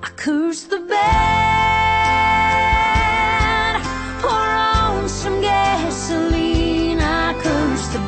I curse the bed, pour on some gasoline. I curse the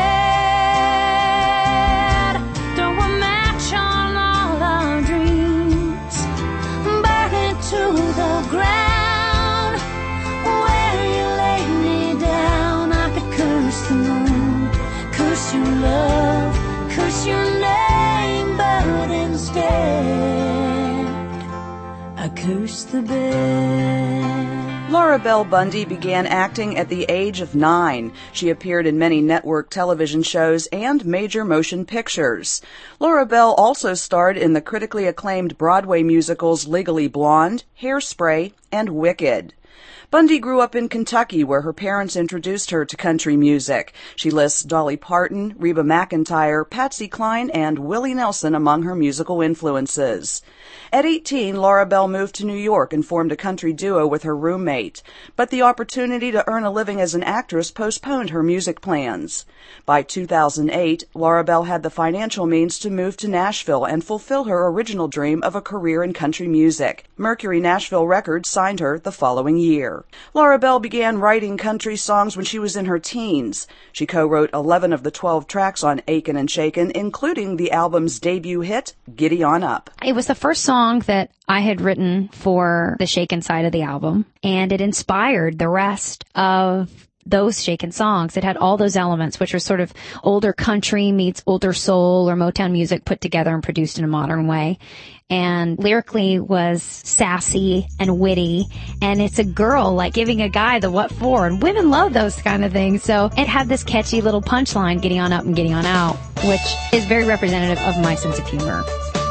bed, throw a match on all our dreams, burn it to the ground. Where you lay me down, I could curse the moon, curse your love, curse your name, but instead I curse the bed. Laura Bell Bundy began acting at the age of 9. She appeared in many network television shows and major motion pictures. Laura Bell also starred in the critically acclaimed Broadway musicals Legally Blonde, Hairspray, and Wicked. Bundy grew up in Kentucky, where her parents introduced her to country music. She lists Dolly Parton, Reba McEntire, Patsy Cline, and Willie Nelson among her musical influences. At 18, Laura Bell moved to New York and formed a country duo with her roommate. But the opportunity to earn a living as an actress postponed her music plans. By 2008, Laura Bell had the financial means to move to Nashville and fulfill her original dream of a career in country music. Mercury Nashville Records signed her the following year. Laura Bell began writing country songs when she was in her teens. She co-wrote 11 of the 12 tracks on Aiken and Shaken, including the album's debut hit, Giddy On Up. It was the first song that I had written for the Shaken side of the album, and it inspired the rest of those Shaken songs. It had all those elements, which were sort of older country meets older soul or Motown music put together and produced in a modern way. And lyrically was sassy and witty, and it's a girl like giving a guy the what for, and women love those kind of things. So it had this catchy little punchline, giddy on up and giddy on out, which is very representative of my sense of humor.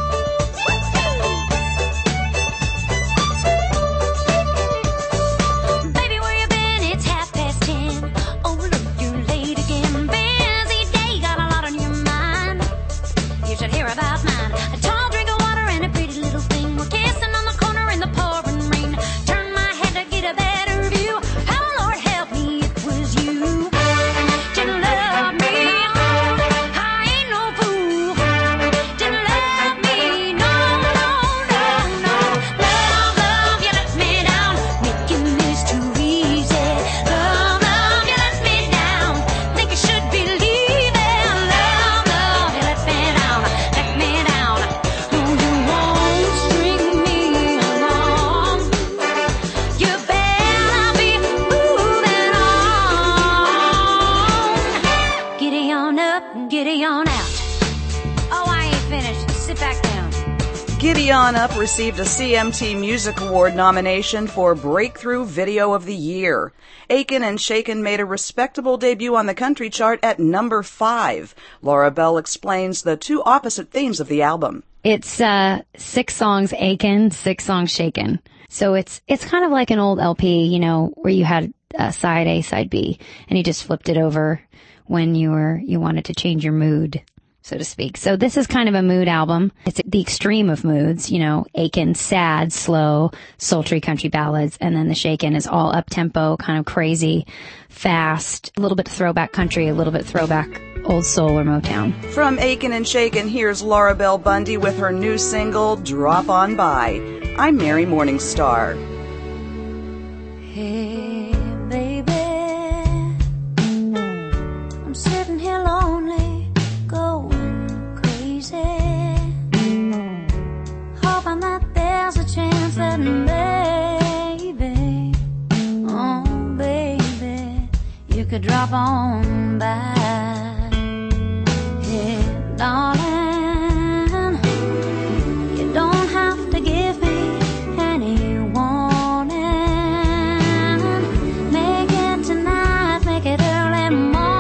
Giddy On Up received a CMT Music Award nomination for Breakthrough Video of the Year. Aiken and Shaken made a respectable debut on the country chart at number 5. Laura Bell explains the two opposite themes of the album. It's 6 songs Aiken, 6 songs Shaken. So it's kind of like an old LP, you know, where you had side A, side B, and you just flipped it over when you wanted to change your mood, so to speak. So this is kind of a mood album. It's the extreme of moods, you know, Aiken, sad, slow, sultry country ballads. And then the Shaken is all up-tempo, kind of crazy, fast, a little bit throwback country, a little bit throwback old soul or Motown. From Aiken and Shaken, here's Laura Bell Bundy with her new single, Drop On By. I'm Mary Morningstar. Hey, baby, I'm sitting here lonely, going crazy, hoping that there's a chance that maybe, oh baby, you could drop on by. Hey, darling, you don't have to give me any warning. Make it tonight, make it early morning.